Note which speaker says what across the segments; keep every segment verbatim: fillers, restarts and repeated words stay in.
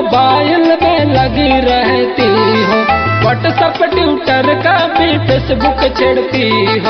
Speaker 1: Mobile में लगी रहती हो, व्हाट्सएप ट्विटर का भी फेसबुक छेड़ती हो।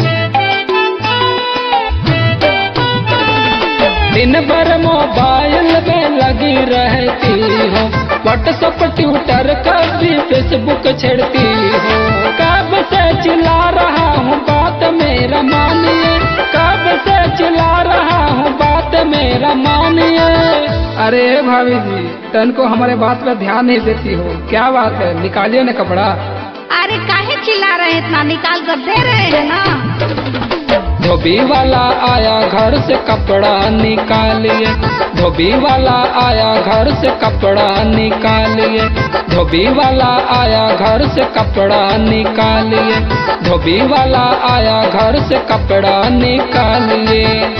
Speaker 1: दिन भर मोबाइल में लगी रहती हो, व्हाट्सएप ट्विटर का भी फेसबुक छेड़ती हो। कब से चिल्ला रहा हूँ बात मेरा मानिए, कब से चिल्ला रहा हूँ बात मेरा मानिए। अरे भाभी जी, तन को हमारे बात पर ध्यान नहीं देती हो, क्या बात है, निकालिए ना कपड़ा।
Speaker 2: अरे काहे चिल्ला रहे, इतना निकाल कर दे रहे हैं ना।
Speaker 1: धोबी वाला आया घर से कपड़ा निकालिए, धोबी वाला आया घर से कपड़ा निकालिए, धोबी वाला आया घर से कपड़ा निकालिए, धोबी वाला आया घर से कपड़ा निकालिए।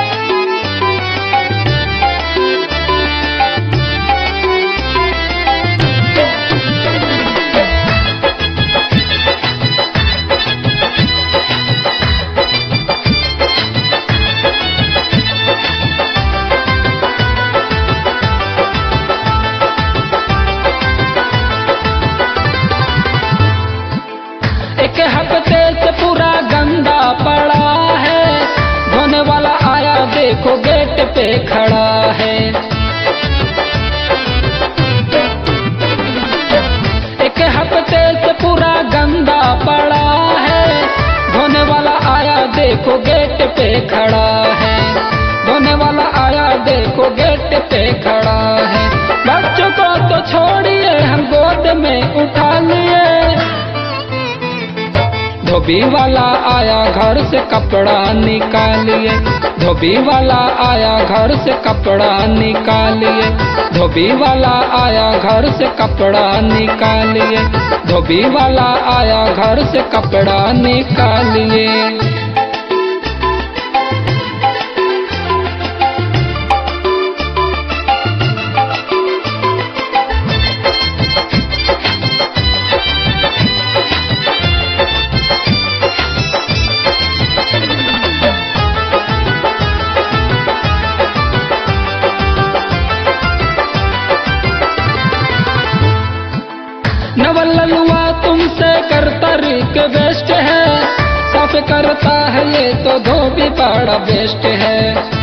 Speaker 1: एक हफ्ते से पूरा गंदा पड़ा है, धोने वाला आया देखो गेट पे खड़ा है। एक हफ्ते से पूरा गंदा पड़ा है, धोने वाला आया देखो गेट पे खड़ा है, धोने वाला आया देखो गेट पे खड़ा है। बच्चों को तो छोड़िए हम गोद में उठा लिए, धोबी वाला आया घर से कपड़ा निकालिए, धोबी वाला आया घर से कपड़ा निकालिए, धोबी वाला आया घर से कपड़ा निकालिए, धोबी वाला आया घर से कपड़ा निकालिए। नवललुआ तुमसे करता रिक्वेस्ट है, साफ करता है ये तो धोबी बड़ा बेस्ट है।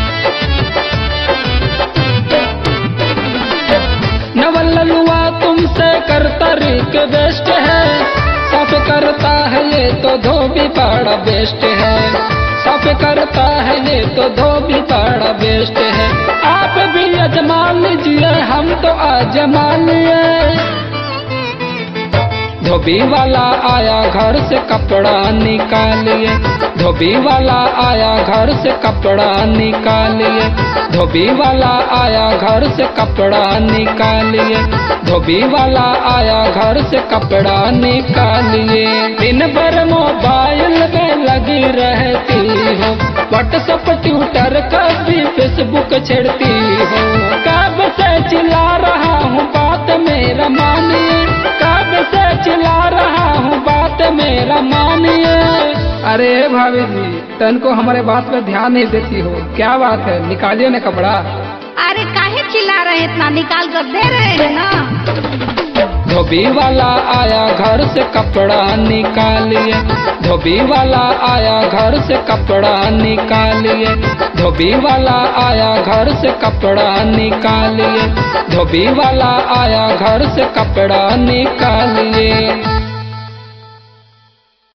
Speaker 1: नवललुआ तुमसे करता रिक्वेस्ट है, साफ करता है ये तो धोबी बड़ा बेस्ट है, साफ करता है ये तो धोबी बड़ा बेस्ट है। आप भी आजमा लीजिए, हम तो आजमा लिए। धोबी वाला आया घर से कपड़ा निकालिए, धोबी वाला आया घर से कपड़ा निकालिए, धोबी वाला आया घर से कपड़ा निकालिए, धोबी वाला आया घर से कपड़ा निकालिए। दिन भर मोबाइल में लगी रहती हो, व्हाट्सएप ट्विटर का भी फेसबुक छेड़ती हो। कब से चिल्ला रहा हूँ बात मेरा मानिए, कब से चिल्ला रहा हूँ बात मेरा मानिए। अरे भाभी जी, तन को हमारे बात पर ध्यान नहीं देती हो, क्या बात है, निकालिए ना कपड़ा।
Speaker 2: अरे काहे चिल्ला रहे, इतना निकाल कर दे रहे हैं ना।
Speaker 1: धोबी वाला आया घर से कपड़ा निकालिए, धोबी वाला आया घर से कपड़ा निकालिए, धोबी वाला आया घर से कपड़ा निकालिए, धोबी वाला आया घर से कपड़ा निकालिए।